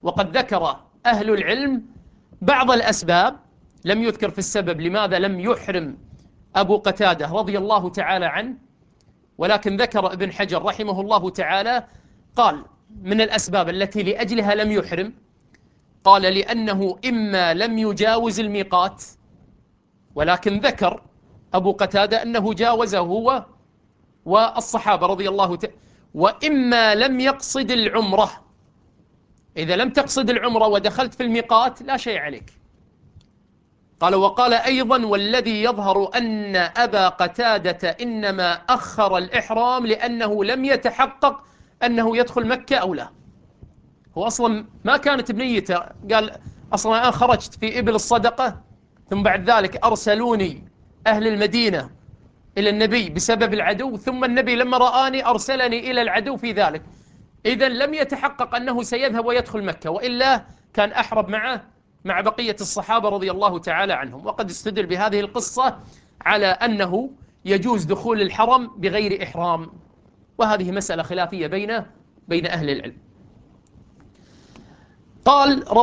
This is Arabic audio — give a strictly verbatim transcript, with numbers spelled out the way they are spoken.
وقد ذكر أهل العلم بعض الأسباب، لم يذكر في السبب لماذا لم يحرم أبو قتادة رضي الله تعالى عنه، ولكن ذكر ابن حجر رحمه الله تعالى قال من الأسباب التي لأجلها لم يحرم، قال لأنه إما لم يجاوز الميقات، ولكن ذكر أبو قتادة أنه جاوزه هو والصحابة رضي الله تعالى، وإما لم يقصد العمرة. إذا لم تقصد العمرة ودخلت في الميقات لا شيء عليك. قال وقال أيضا والذي يظهر أن أبا قتادة إنما أخر الإحرام لأنه لم يتحقق أنه يدخل مكة أو لا. هو أصلا ما كانت بنيته، قال أصلا أنا خرجت في إبل الصدقة ثم بعد ذلك أرسلوني أهل المدينة إلى النبي بسبب العدو، ثم النبي لما رآني أرسلني إلى العدو في ذلك. إذن لم يتحقق أنه سيذهب ويدخل مكة، وإلا كان أحرب معه مع بقية الصحابة رضي الله تعالى عنهم. وقد استدل بهذه القصة على أنه يجوز دخول الحرم بغير إحرام، وهذه مسألة خلافية بين بين أهل العلم. قال